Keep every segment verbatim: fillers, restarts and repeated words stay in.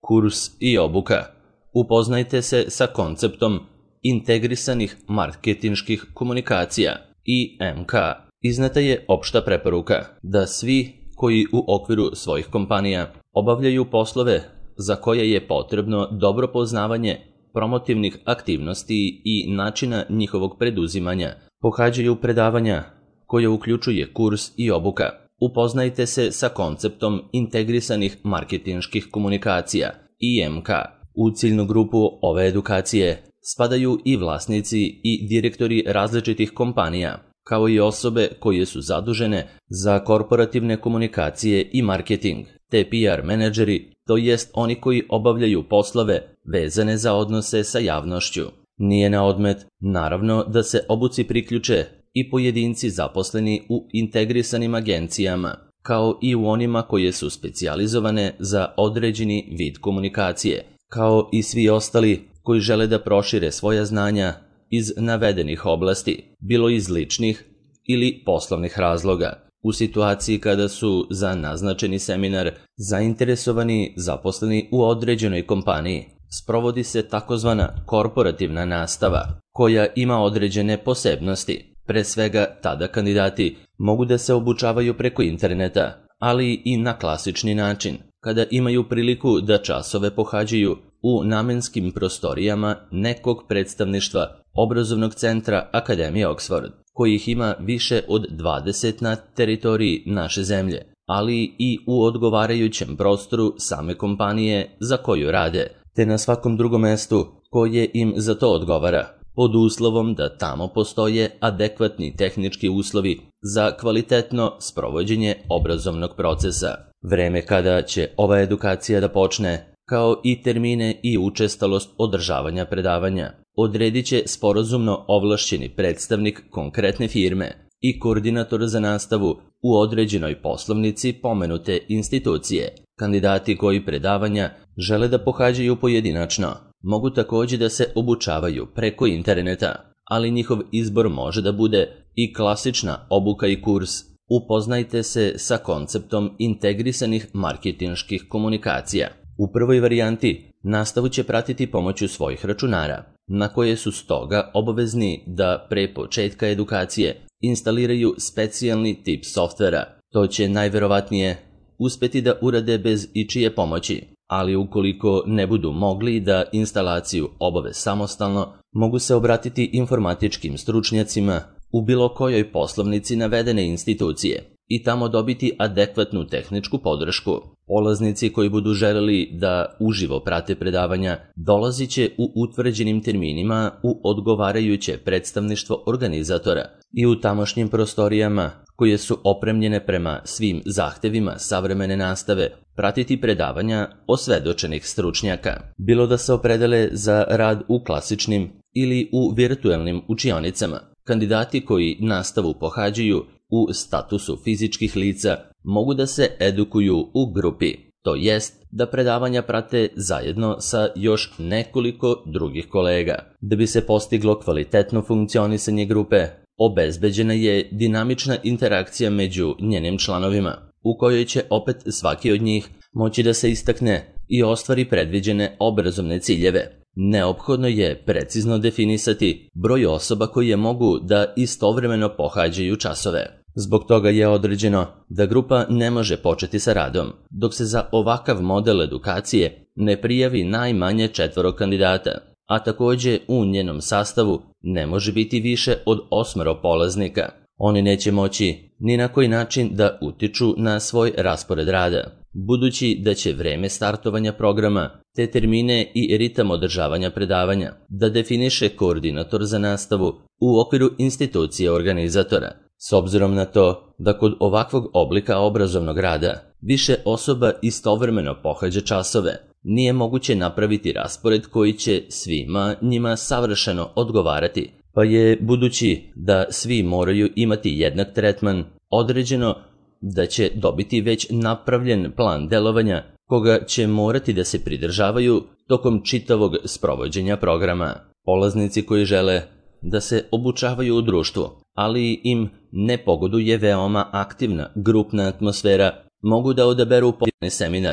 Kurs i obuka. Upoznajte se sa konceptom integrisanih marketinških komunikacija I M K. Izneta je opšta preporuka da svi koji u okviru svojih kompanija obavljaju poslove za koje je potrebno dobro poznavanje promotivnih aktivnosti i načina njihovog preduzimanja, pohađaju predavanja koje uključuje kurs i obuka. Upoznajte se sa konceptom integrisanih marketinških komunikacija I M K. U ciljnu grupu ove edukacije spadaju i vlasnici i direktori različitih kompanija, kao i osobe koje su zadužene za korporativne komunikacije i marketing, te P R menadžeri, to jest oni koji obavljaju poslove vezane za odnose sa javnošću. Nije na odmet, naravno, da se obuci priključe i pojedinci zaposleni u integrisanim agencijama, kao i u onima koje su specijalizovane za određeni vid komunikacije, kao i svi ostali koji žele da prošire svoja znanja iz navedenih oblasti, bilo iz ličnih ili poslovnih razloga. U situaciji kada su za naznačeni seminar zainteresovani zaposleni u određenoj kompaniji, sprovodi se takozvana korporativna nastava, koja ima određene posebnosti. Pre svega, tada kandidati mogu da se obučavaju preko interneta, ali i na klasični način, kada imaju priliku da časove pohađaju u namenskim prostorijama nekog predstavništva obrazovnog centra Akademije Oxford, kojih ima više od dvadeset na teritoriji naše zemlje, ali i u odgovarajućem prostoru same kompanije za koju rade, te na svakom drugom mestu koje im za to odgovara, pod uslovom da tamo postoje adekvatni tehnički uslovi za kvalitetno sprovođenje obrazovnog procesa. Vreme kada će ova edukacija da počne, kao i termine i učestalost održavanja predavanja, odredit će sporazumno ovlašćeni predstavnik konkretne firme i koordinator za nastavu u određenoj poslovnici pomenute institucije. Kandidati koji predavanja žele da pohađaju pojedinačno mogu takođe da se obučavaju preko interneta, ali njihov izbor može da bude i klasična obuka i kurs. Upoznajte se sa konceptom integrisanih marketinških komunikacija. U prvoj varijanti nastavu će pratiti pomoću svojih računara, na koje su stoga obavezni da pre početka edukacije instaliraju specijalni tip softvera. To će najverovatnije uspeti da urade bez ičije pomoći, ali ukoliko ne budu mogli da instalaciju obave samostalno, mogu se obratiti informatičkim stručnjacima u bilo kojoj poslovnici navedene institucije i tamo dobiti adekvatnu tehničku podršku. Polaznici koji budu želeli da uživo prate predavanja dolazit će u utvrđenim terminima u odgovarajuće predstavništvo organizatora i u tamošnjim prostorijama koje su opremljene prema svim zahtevima savremene nastave pratiti predavanja osvedočenih stručnjaka, bilo da se opredele za rad u klasičnim ili u virtuelnim učionicama. Kandidati koji nastavu pohađaju u statusu fizičkih lica mogu da se edukuju u grupi, to jest da predavanja prate zajedno sa još nekoliko drugih kolega. Da bi se postiglo kvalitetno funkcionisanje grupe, obezbeđena je dinamična interakcija među njenim članovima, u kojoj će opet svaki od njih moći da se istakne i ostvari predviđene obrazovne ciljeve. Neophodno je precizno definisati broj osoba koje mogu da istovremeno pohađaju časove. Zbog toga je određeno da grupa ne može početi sa radom, dok se za ovakav model edukacije ne prijavi najmanje četvoro kandidata, a takođe u njenom sastavu ne može biti više od osmoro polaznika. Oni neće moći ni na koji način da utiču na svoj raspored rada, budući da će vreme startovanja programa, te termine i ritam održavanja predavanja da definiše koordinator za nastavu u okviru institucije organizatora. S obzirom na to da kod ovakvog oblika obrazovnog rada više osoba istovremeno pohađa časove, nije moguće napraviti raspored koji će svima njima savršeno odgovarati, pa je, budući da svi moraju imati jednak tretman, određeno da će dobiti već napravljen plan delovanja koga će morati da se pridržavaju tokom čitavog sprovođenja programa. Polaznici koji žele da se obučavaju u društvu, ali im ne pogoduje veoma aktivna grupna atmosfera, mogu da odaberu pojedini seminar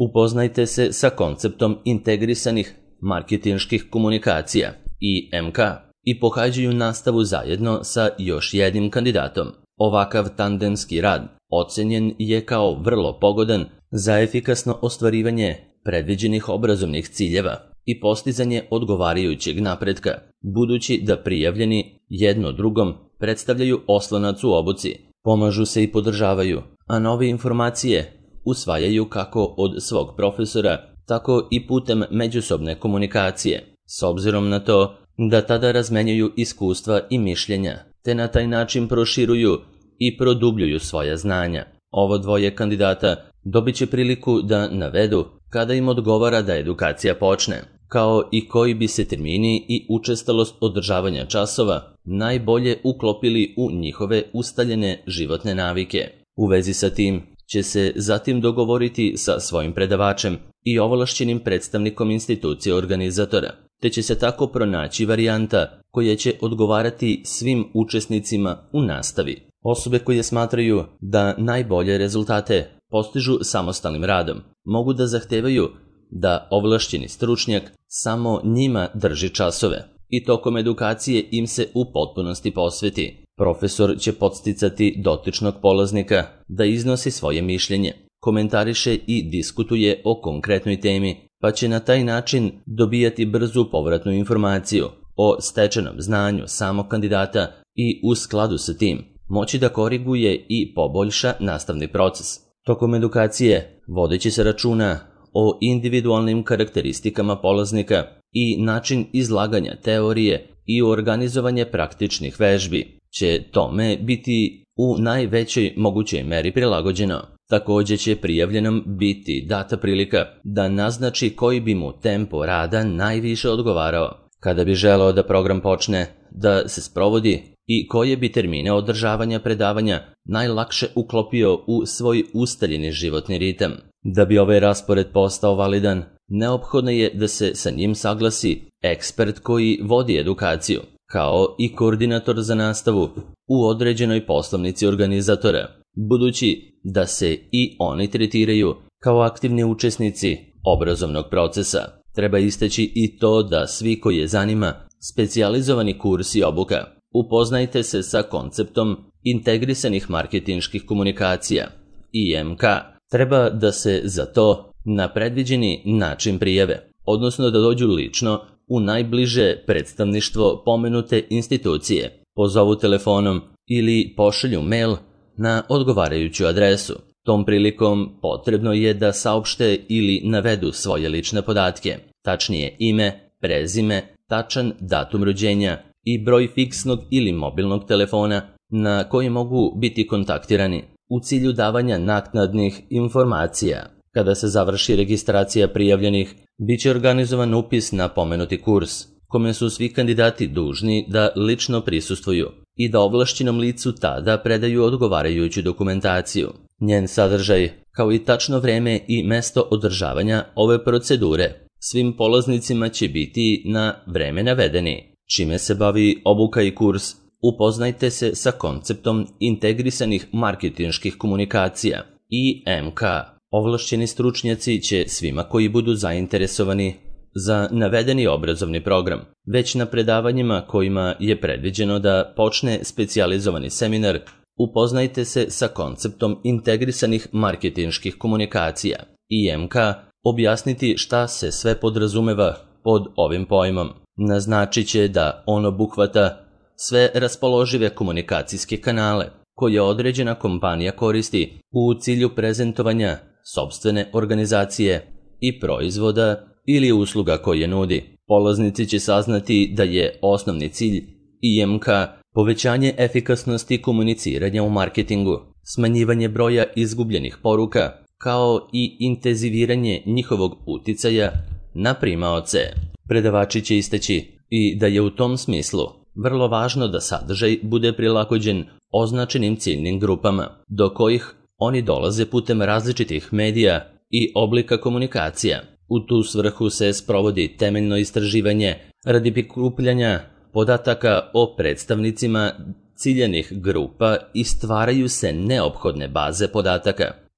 Upoznajte se sa konceptom integrisanih marketinških komunikacija I M K i pohađaju nastavu zajedno sa još jednim kandidatom. Ovakav tandemski rad ocenjen je kao vrlo pogodan za efikasno ostvarivanje predviđenih obrazovnih ciljeva i postizanje odgovarajućeg napretka, budući da prijavljeni jedno drugom predstavljaju oslonac u obuci, pomažu se i podržavaju, a nove informacije usvajaju kako od svog profesora, tako i putem međusobne komunikacije, s obzirom na to da tada razmenjuju iskustva i mišljenja, te na taj način proširuju i produbljuju svoja znanja. Ovo dvoje kandidata dobit će priliku da navedu kada im odgovara da edukacija počne, kao i koji bi se termini i učestalost održavanja časova najbolje uklopili u njihove ustaljene životne navike. U vezi sa tim će se zatim dogovoriti sa svojim predavačem i ovlašćenim predstavnikom institucije organizatora, te će se tako pronaći varijanta koja će odgovarati svim učesnicima u nastavi. Osobe koje smatraju da najbolje rezultate postižu samostalnim radom mogu da zahtevaju da ovlašćeni stručnjak samo njima drži časove i tokom edukacije im se u potpunosti posveti. Profesor će podsticati dotičnog polaznika da iznosi svoje mišljenje, komentariše i diskutuje o konkretnoj temi, pa će na taj način dobijati brzu povratnu informaciju o stečenom znanju samog kandidata i u skladu sa tim moći da koriguje i poboljša nastavni proces. Tokom edukacije vodeći se računa o individualnim karakteristikama polaznika i način izlaganja teorije i organizovanje praktičnih vežbi će tome biti u najvećoj mogućoj meri prilagođeno. Također će prijavljenom biti data prilika da naznači koji bi mu tempo rada najviše odgovarao, kada bi želeo da program počne da se sprovodi i koje bi termine održavanja predavanja najlakše uklopio u svoj ustaljeni životni ritam. Da bi ovaj raspored postao validan, neophodno je da se sa njim saglasi ekspert koji vodi edukaciju, kao i koordinator za nastavu u određenoj poslovnici organizatora, budući da se i oni tretiraju kao aktivni učesnici obrazovnog procesa. Treba istaći i to da svi koji je zanima specijalizovani kurs i obuka, upoznajte se sa konceptom integrisanih marketinških komunikacija I M K, treba da se za to na predviđeni način prijave, odnosno da dođu lično u najbliže predstavništvo pomenute institucije, pozovu telefonom ili pošalju mail na odgovarajuću adresu. Tom prilikom potrebno je da saopšte ili navedu svoje lične podatke, tačnije ime, prezime, tačan datum rođenja i broj fiksnog ili mobilnog telefona na koji mogu biti kontaktirani u cilju davanja naknadnih informacija. Kada se završi registracija prijavljenih, bit će organizovan upis na pomenuti kurs, kome su svi kandidati dužni da lično prisustvuju i da ovlašćenom licu tada predaju odgovarajuću dokumentaciju. Njen sadržaj, kao i tačno vreme i mesto održavanja ove procedure, svim polaznicima će biti na vreme navedeni. Čime se bavi obuka i kurs, upoznajte se sa konceptom integrisanih marketinških komunikacija I M K. Ovlašćeni stručnjaci će svima koji budu zainteresovani za navedeni obrazovni program, već na predavanjima kojima je predviđeno da počne specijalizovani seminar, upoznajte se sa konceptom integrisanih marketinških komunikacija I M K, objasniti šta se sve podrazumeva pod ovim pojmom. Naznačit će da on obuhvata sve raspoložive komunikacijske kanale koje određena kompanija koristi u cilju prezentovanja sopstvene organizacije i proizvoda ili usluga koje nudi. Polaznici će saznati da je osnovni cilj I M K povećanje efikasnosti komuniciranja u marketingu, smanjivanje broja izgubljenih poruka, kao i intenziviranje njihovog uticaja na primaoce. Predavači će istaći i da je u tom smislu vrlo važno da sadržaj bude prilagođen označenim ciljnim grupama, do kojih oni dolaze putem različitih medija i oblika komunikacija. U tu svrhu se sprovodi temeljno istraživanje radi prikupljanja podataka o predstavnicima ciljanih grupa i stvaraju se neophodne baze podataka.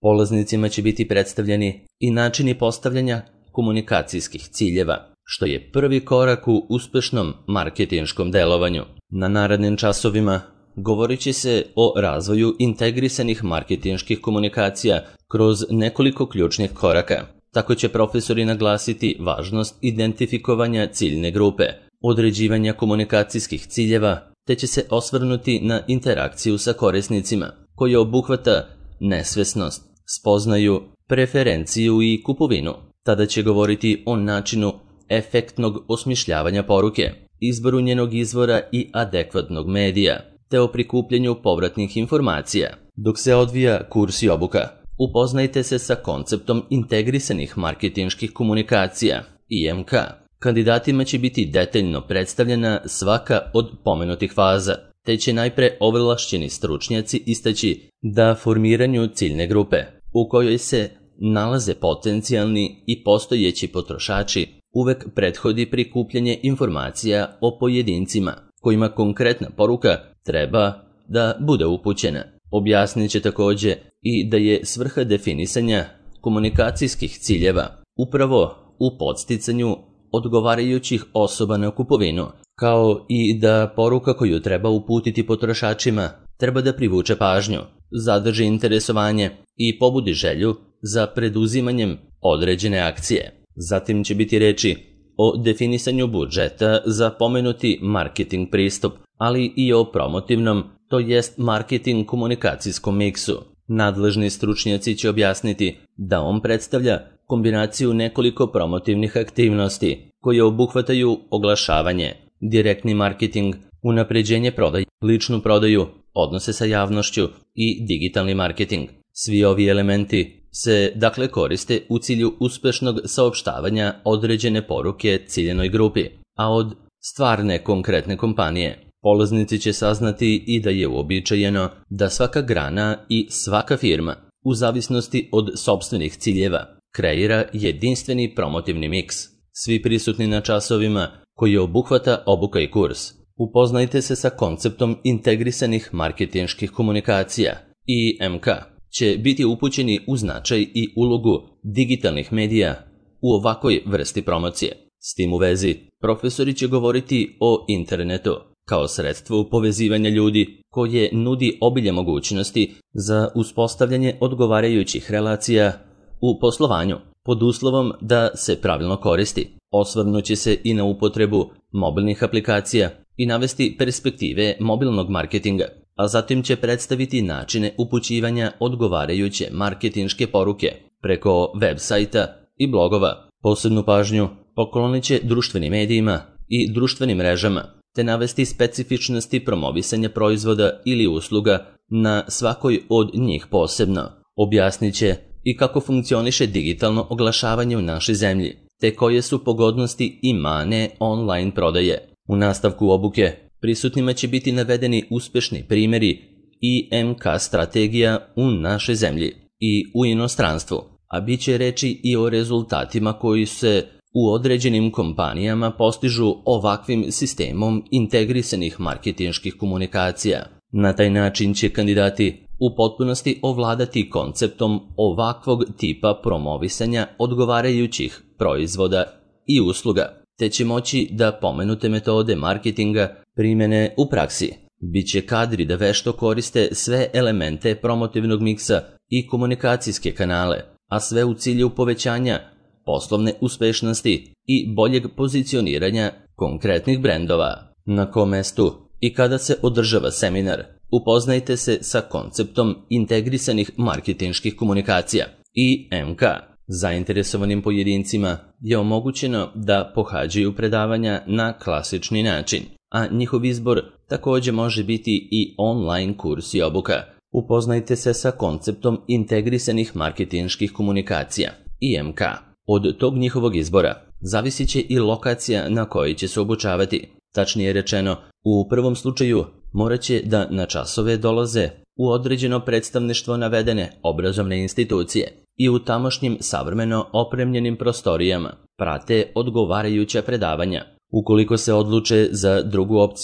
Polaznicima će biti predstavljeni i načini postavljanja komunikacijskih ciljeva, što je prvi korak u uspešnom marketinškom delovanju. Na narednim časovima govorit će se o razvoju integrisanih marketinških komunikacija kroz nekoliko ključnih koraka. Tako će profesori naglasiti važnost identifikovanja ciljne grupe, određivanja komunikacijskih ciljeva, te će se osvrnuti na interakciju sa korisnicima, koja obuhvata nesvesnost, spoznaju, preferenciju i kupovinu. Tada će govoriti o načinu efektnog osmišljavanja poruke, izboru njenog izvora i adekvatnog medija, te o prikupljanju povratnih informacija. Dok se odvija kurs i obuka, upoznajte se sa konceptom integrisanih marketinških komunikacija, I M K. Kandidatima će biti detaljno predstavljena svaka od pomenutih faza, te će najpre ovlašćeni stručnjaci istaći da formiranju ciljne grupe, u kojoj se nalaze potencijalni i postojeći potrošači, uvek prethodi prikupljanje informacija o pojedincima, kojima konkretna poruka treba da bude upućena. Objasnit će takođe i da je svrha definisanja komunikacijskih ciljeva upravo u podsticanju odgovarajućih osoba na kupovinu, kao i da poruka koju treba uputiti potrošačima treba da privuče pažnju, zadrži interesovanje i pobudi želju za preduzimanjem određene akcije. Zatim će biti reči o definisanju budžeta za pomenuti marketing pristup, ali i o promotivnom, to jest marketing komunikacijskom miksu. Nadležni stručnjaci će objasniti da on predstavlja kombinaciju nekoliko promotivnih aktivnosti koje obuhvataju oglašavanje, direktni marketing, unapređenje prodaje, ličnu prodaju, odnose sa javnošću i digitalni marketing. Svi ovi elementi se dakle koriste u cilju uspešnog saopštavanja određene poruke ciljenoj grupi, a od stvarne konkretne kompanije. Polaznici će saznati i da je uobičajeno da svaka grana i svaka firma, u zavisnosti od sopstvenih ciljeva, kreira jedinstveni promotivni miks. Svi prisutni na časovima koji obuhvata obuka i kurs, upoznajte se sa konceptom integrisanih marketinških komunikacija, I M K, će biti upućeni u značaj i ulogu digitalnih medija u ovakvoj vrsti promocije. S tim u vezi, profesori će govoriti o internetu kao sredstvu povezivanja ljudi koje nudi obilje mogućnosti za uspostavljanje odgovarajućih relacija u poslovanju, pod uslovom da se pravilno koristi. Osvrnuće se i na upotrebu mobilnih aplikacija i navesti perspektive mobilnog marketinga, a zatim će predstaviti načine upućivanja odgovarajuće marketinške poruke preko web sajta i blogova. Posebnu pažnju poklonit će društvenim medijima i društvenim mrežama, te navesti specifičnosti promovisanja proizvoda ili usluga na svakoj od njih posebno. Objasnit će i kako funkcioniše digitalno oglašavanje u našoj zemlji, te koje su pogodnosti i mane online prodaje. U nastavku obuke prisutnima će biti navedeni uspešni primjeri I M K strategija u našoj zemlji i u inostranstvu, a bit će reči i o rezultatima koji se u određenim kompanijama postižu ovakvim sistemom integrisanih marketinških komunikacija. Na taj način će kandidati u potpunosti ovladati konceptom ovakvog tipa promovisanja odgovarajućih proizvoda i usluga, te će moći da pomenute metode marketinga primene u praksi. Biće kadri da vešto koriste sve elemente promotivnog miksa i komunikacijske kanale, a sve u cilju povećanja poslovne uspešnosti i boljeg pozicioniranja konkretnih brendova. Na kom mestu i kada se održava seminar, upoznajte se sa konceptom integrisanih marketinških komunikacija, I M K. Zainteresovanim pojedincima je omogućeno da pohađaju predavanja na klasični način, a njihov izbor takođe može biti i online kurs i obuka. Upoznajte se sa konceptom integrisanih marketinških komunikacija, I M K. Od tog njihovog izbora zavisit će i lokacija na kojoj će se obučavati. Tačnije rečeno, u prvom slučaju morat će da na časove dolaze u određeno predstavništvo navedene obrazovne institucije i u tamošnjim savremeno opremljenim prostorijama prate odgovarajuća predavanja. Ukoliko se odluče za drugu opciju,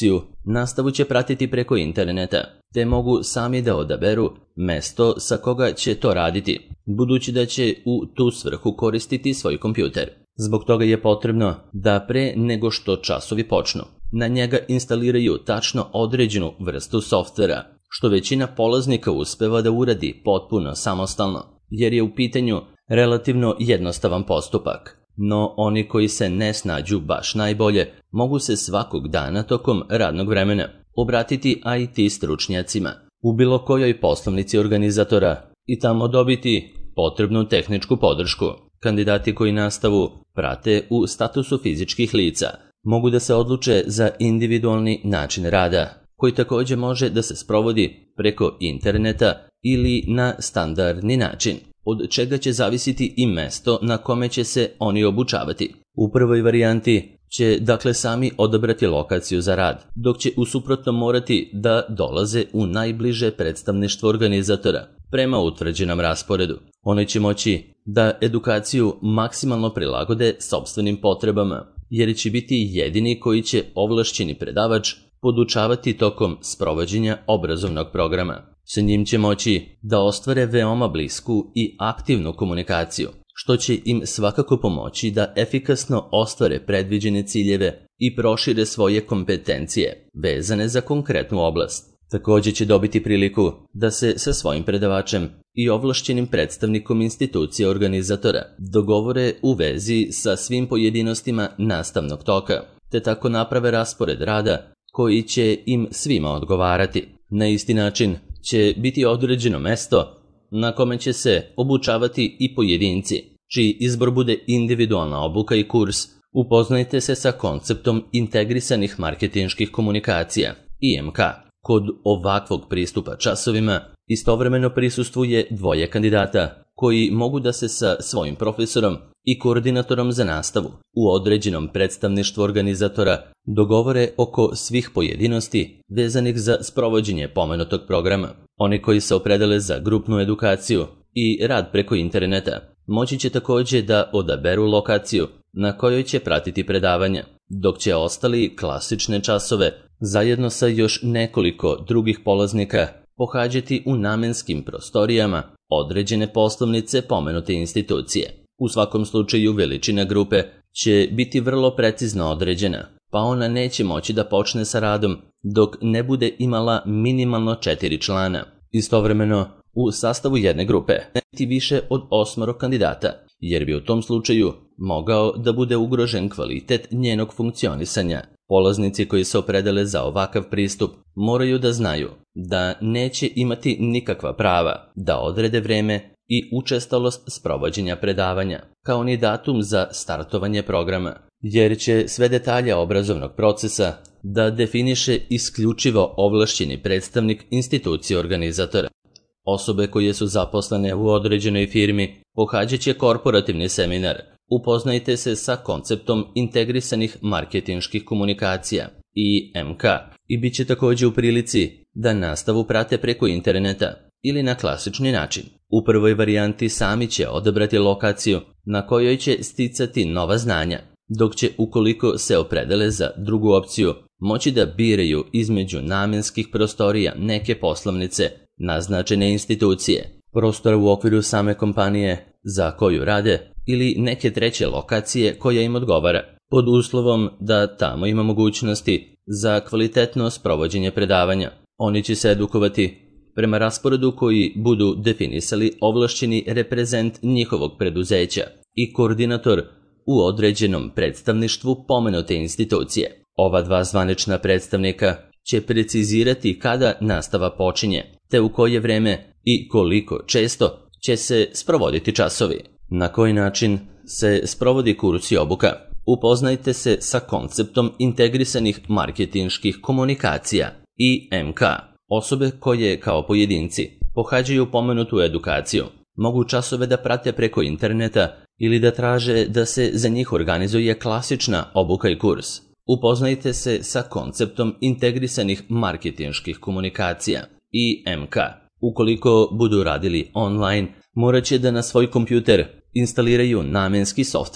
nastavu će pratiti preko interneta, te mogu sami da odaberu mesto sa koga će to raditi, budući da će u tu svrhu koristiti svoj kompjuter. Zbog toga je potrebno da pre nego što časovi počnu, na njega instaliraju tačno određenu vrstu softvera, što većina polaznika uspeva da uradi potpuno samostalno, jer je u pitanju relativno jednostavan postupak. No oni koji se ne snađu baš najbolje mogu se svakog dana tokom radnog vremena obratiti I T stručnjacima u bilo kojoj poslovnici organizatora i tamo dobiti potrebnu tehničku podršku. Kandidati koji nastavu prate u statusu fizičkih lica mogu da se odluče za individualni način rada, koji također može da se sprovodi preko interneta ili na standardni način, od čega će zavisiti i mesto na kome će se oni obučavati. U prvoj varijanti će dakle sami odabrati lokaciju za rad, dok će u suprotnom morati da dolaze u najbliže predstavništvo organizatora prema utvrđenom rasporedu. Oni će moći da edukaciju maksimalno prilagode sopstvenim potrebama, jer će biti jedini koji će ovlašćeni predavač podučavati tokom sprovođenja obrazovnog programa. Sa njim će moći da ostvare veoma blisku i aktivnu komunikaciju, što će im svakako pomoći da efikasno ostvare predviđene ciljeve i prošire svoje kompetencije vezane za konkretnu oblast. Također će dobiti priliku da se sa svojim predavačem i ovlašćenim predstavnikom institucije organizatora dogovore u vezi sa svim pojedinostima nastavnog toka, te tako naprave raspored rada koji će im svima odgovarati. Na isti način će biti određeno mesto na kome će se obučavati i pojedinci, čiji izbor bude individualna obuka i kurs. Upoznajte se sa konceptom integrisanih marketinških komunikacija, I M K. Kod ovakvog pristupa časovima istovremeno prisustvuje dvoje kandidata koji mogu da se sa svojim profesorom i koordinatorom za nastavu u određenom predstavništvu organizatora dogovore oko svih pojedinosti vezanih za sprovođenje pomenutog programa. Oni koji se opredele za grupnu edukaciju i rad preko interneta moći će također da odaberu lokaciju na kojoj će pratiti predavanja, dok će ostali klasične časove zajedno sa još nekoliko drugih polaznika pohađati u namenskim prostorijama određene poslovnice pomenute institucije. U svakom slučaju veličina grupe će biti vrlo precizno određena, pa ona neće moći da počne sa radom dok ne bude imala minimalno četiri člana. Istovremeno, u sastavu jedne grupe ne biti više od osmoro kandidata, jer bi u tom slučaju mogao da bude ugrožen kvalitet njenog funkcionisanja. Polaznici koji se opredele za ovakav pristup moraju da znaju da neće imati nikakva prava da odrede vreme i učestalost sprovođenja predavanja, kao ni datum za startovanje programa, jer će sve detalje obrazovnog procesa da definiše isključivo ovlašćeni predstavnik institucije organizatora. Osobe koje su zaposlene u određenoj firmi pohađat će korporativni seminar. Upoznajte se sa konceptom integrisanih marketinških komunikacija, I M K, i bit će također u prilici da nastavu prate preko interneta ili na klasični način. U prvoj varijanti sami će odabrati lokaciju na kojoj će sticati nova znanja, dok će, ukoliko se opredele za drugu opciju, moći da biraju između namenskih prostorija neke poslovnice naznačene institucije, prostora u okviru same kompanije za koju rade ili neke treće lokacije koja im odgovara, pod uslovom da tamo ima mogućnosti za kvalitetno sprovođenje predavanja. Oni će se edukovati prema rasporedu koji budu definisali ovlašćeni reprezent njihovog preduzeća i koordinator u određenom predstavništvu pomenute institucije. Ova dva zvanična predstavnika će precizirati kada nastava počinje, te u koje vreme i koliko često će se sprovoditi časovi. Na koji način se sprovodi kurs i obuka? Upoznajte se sa konceptom integrisanih marketinških komunikacija, I M K. Osobe koje kao pojedinci pohađaju pomenutu edukaciju mogu časove da prate preko interneta ili da traže da se za njih organizuje klasična obuka i kurs. Upoznajte se sa konceptom integrisanih marketinških komunikacija, I M K. Ukoliko budu radili online, morat će da na svoj kompjuter instaliraju namenski softver,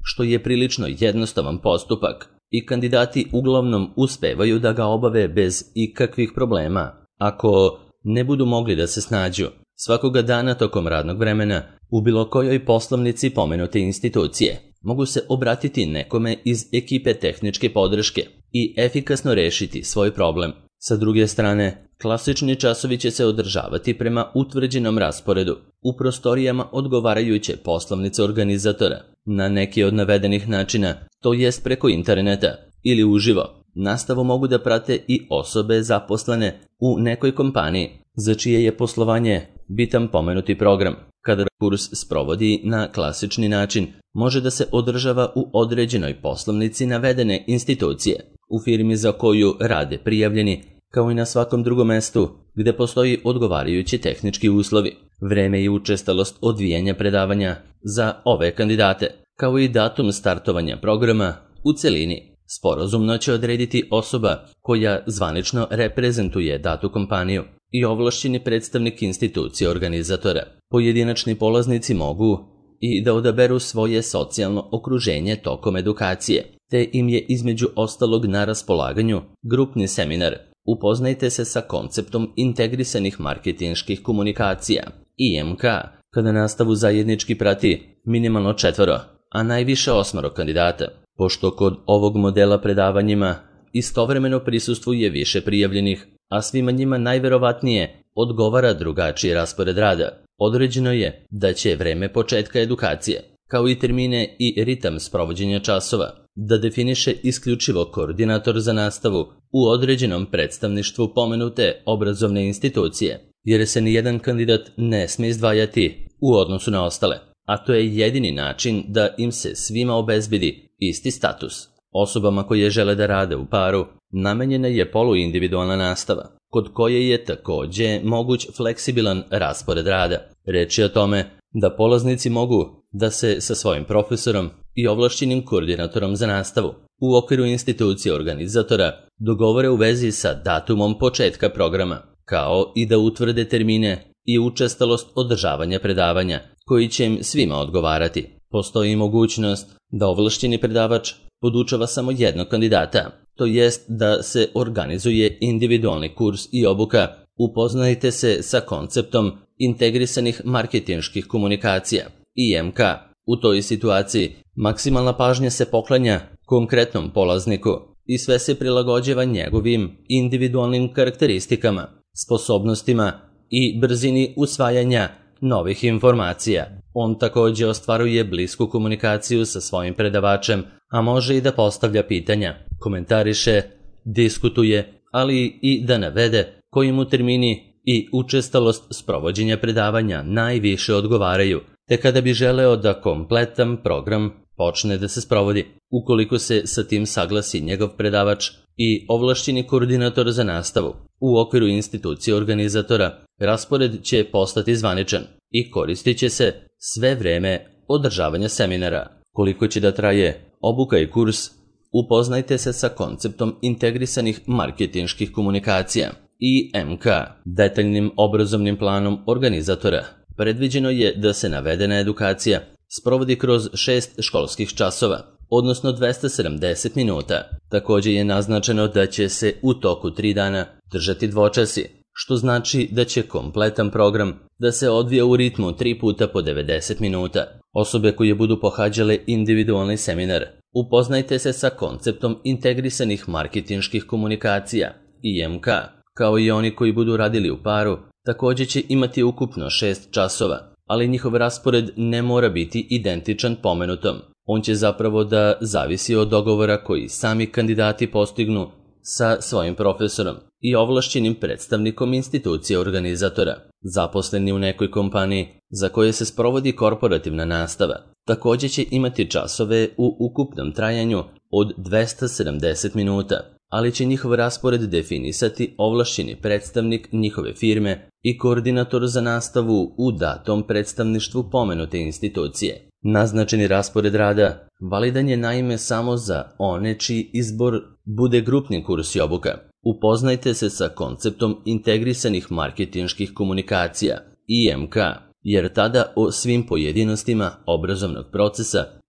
što je prilično jednostavan postupak i kandidati uglavnom uspevaju da ga obave bez ikakvih problema. Ako ne budu mogli da se snađu svakoga dana tokom radnog vremena u bilo kojoj poslovnici pomenute institucije, mogu se obratiti nekome iz ekipe tehničke podrške i efikasno rešiti svoj problem. Sa druge strane, klasični časovi će se održavati prema utvrđenom rasporedu u prostorijama odgovarajuće poslovnice organizatora na neki od navedenih načina, to jest preko interneta ili uživo. Nastavu mogu da prate i osobe zaposlene u nekoj kompaniji za čije je poslovanje bitan pomenuti program. Kada kurs sprovodi na klasični način, može da se održava u određenoj poslovnici navedene institucije, u firmi za koju rade prijavljeni, kao i na svakom drugom mestu gde postoji odgovarajući tehnički uslovi. Vreme i učestalost odvijanja predavanja za ove kandidate, kao i datum startovanja programa u celini, sporazumno će odrediti osoba koja zvanično reprezentuje datu kompaniju i ovlašćeni predstavnik institucije organizatora. Pojedinačni polaznici mogu i da odaberu svoje socijalno okruženje tokom edukacije, te im je između ostalog na raspolaganju grupni seminar. Upoznajte se sa konceptom integrisanih marketinških komunikacija, I M K, kada nastavu zajednički prati minimalno četvoro, a najviše osmoro kandidata. Pošto kod ovog modela predavanjima istovremeno prisustvuje više prijavljenih, a svima njima najverovatnije odgovara drugačiji raspored rada, određeno je da će vreme početka edukacije, kao i termine i ritam sprovođenja časova, da definiše isključivo koordinator za nastavu u određenom predstavništvu pomenute obrazovne institucije, jer se nijedan kandidat ne sme izdvajati u odnosu na ostale, a to je jedini način da im se svima obezbedi isti status. Osobama koje žele da rade u paru namenjena je poluindividualna nastava, kod koje je takođe moguć fleksibilan raspored rada. Reč je o tome da polaznici mogu da se sa svojim profesorom i ovlašćenim koordinatorom za nastavu u okviru institucije organizatora dogovore u vezi sa datumom početka programa, kao i da utvrde termine i učestalost održavanja predavanja, koji će im svima odgovarati. Postoji mogućnost da ovlašćeni predavač podučava samo jednog kandidata, to jest da se organizuje individualni kurs i obuka. Upoznajte se sa konceptom integrisanih marketinških komunikacija, I M K. U toj situaciji maksimalna pažnja se poklanja konkretnom polazniku i sve se prilagođava njegovim individualnim karakteristikama, sposobnostima i brzini usvajanja novih informacija. On takođe ostvaruje blisku komunikaciju sa svojim predavačem, a može i da postavlja pitanja, komentariše, diskutuje, ali i da navede koji mu termini i učestalost sprovođenja predavanja najviše odgovaraju, te kada bi želeo da kompletan program počne da se sprovodi. Ukoliko se sa tim saglasi njegov predavač i ovlašćeni koordinator za nastavu u okviru institucije organizatora, raspored će postati zvaničan i koristit će se sve vreme održavanja seminara. Koliko će da traje obuka i kurs, upoznajte se sa konceptom integrisanih marketinških komunikacija, I M K, detaljnim obrazovnim planom organizatora. Predviđeno je da se navedena edukacija sprovodi kroz šest školskih časova, odnosno dvesta sedamdeset minuta. Takođe je naznačeno da će se u toku tri dana držati dvočasi, što znači da će kompletan program da se odvija u ritmu tri puta po devedeset minuta. Osobe koje budu pohađale individualni seminar, upoznajte se sa konceptom integrisanih marketinških komunikacija, I M K, kao i oni koji budu radili u paru, takođe će imati ukupno šest časova, ali njihov raspored ne mora biti identičan pomenutom. On će zapravo da zavisi od dogovora koji sami kandidati postignu sa svojim profesorom i ovlašćenim predstavnikom institucije organizatora. Zaposleni u nekoj kompaniji za koje se sprovodi korporativna nastava takođe će imati časove u ukupnom trajanju od dvesta sedamdeset minuta, ali će njihov raspored definisati ovlašćeni predstavnik njihove firme i koordinator za nastavu u datom predstavništvu pomenute institucije. Naznačeni raspored rada validan je naime samo za one čiji izbor bude grupni kurs i obuka. Upoznajte se sa konceptom integrisanih marketinških komunikacija, I M K, jer tada o svim pojedinostima obrazovnog procesa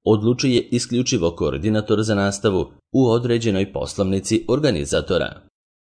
odlučuje isključivo koordinator za nastavu u određenoj poslovnici organizatora.